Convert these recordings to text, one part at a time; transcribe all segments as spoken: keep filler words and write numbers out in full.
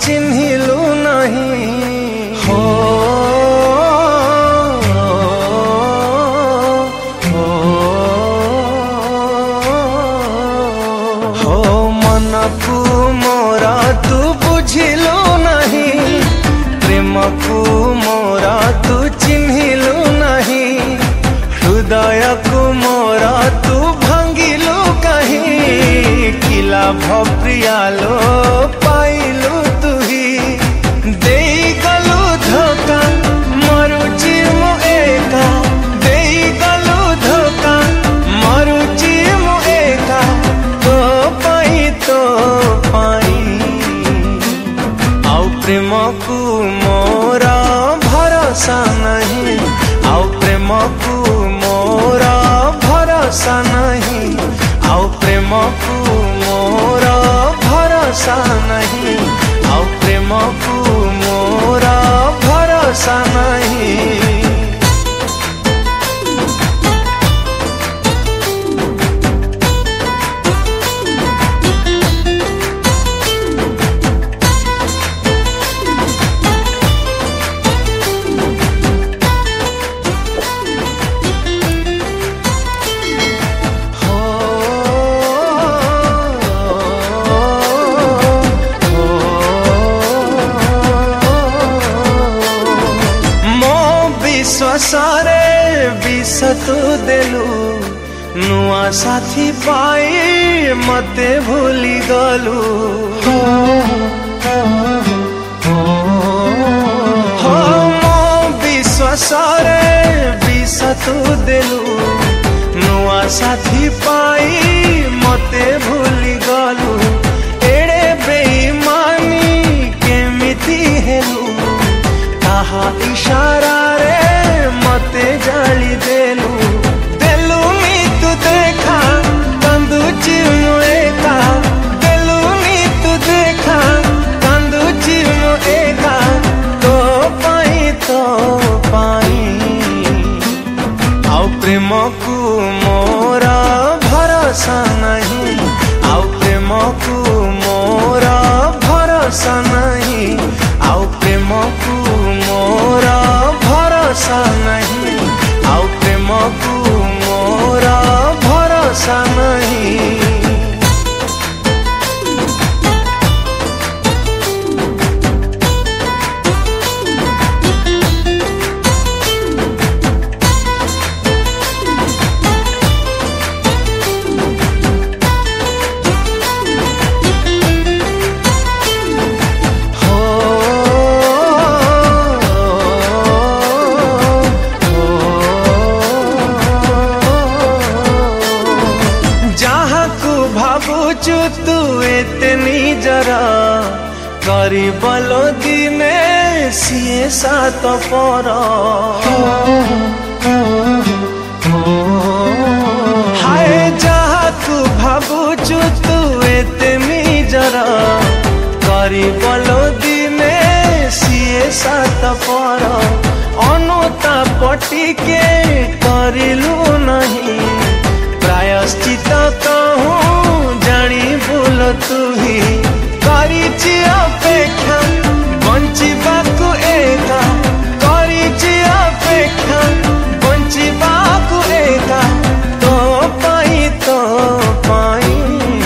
चिन्हिलु नहीं हो हो हो मन को मोरा तू बुझिलु नहीं प्रेम को मोरा तू चिन्हिलु नहीं हृदय को मोरा तू भांगिलु कहीं किला भप्रियालो पाइलु तुही दे गलु धोखा मरुची मु एका दे गलु धोखा मरुची मु एका तो पाई तो पाई आउ प्रेम को मोरा भरोसा नहीं आउ प्रेम को मोरा भरोसा नहीं आउ प्रेम को मोरा भरोसा नहीं आउ प्रेम को मोरा भरोसा नहीं। विश्वासरे विष तू देलु नुआ साथी पाई मते भूली गलु हो मो विश्वासरे विष तू देलु नुआ साथी पाई मते भूली गलु एड़े बेईमानी केमिति हेलु ताहा इशारा रे मते जाली देलु देलु नी तू देखा कंदुची मु एका देलु नी तू देखा कंदुची मु एका तो पाई तो पाई आउ प्रेम को मोरा भरोसा नहीं आउ प्रेम को मोरा भरोसा नहीं आउ प्रेम को मोरा भरोसा नहीं आउ प्रेम को मोरा भरोसा नहीं। भाबुचु तू एतनी जरा करी बलो दिने सिए सात पर हाय जहा तू भाबुचु तू एतनी जरा करी बलो दिने सिए सात पर अनुता पटी के करिलु नहीं प्रायश्चित कहूँ जानी बोल तू ही करिछि अपेक्षा बंचिबाकु एका करिछि अपेक्षा बंचिबाकु एका तो पाई तो पाई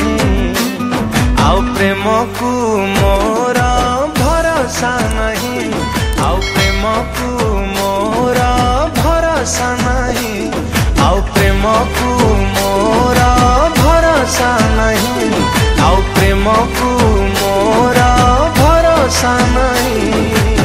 आउ प्रेम को मोरा भरोसा नहीं आउ प्रेम को मोरा भरोसा नहीं आउ प्रेम को मोरा भरोसा नहीं आउ प्रेम को मोरा भरोसा नहीं।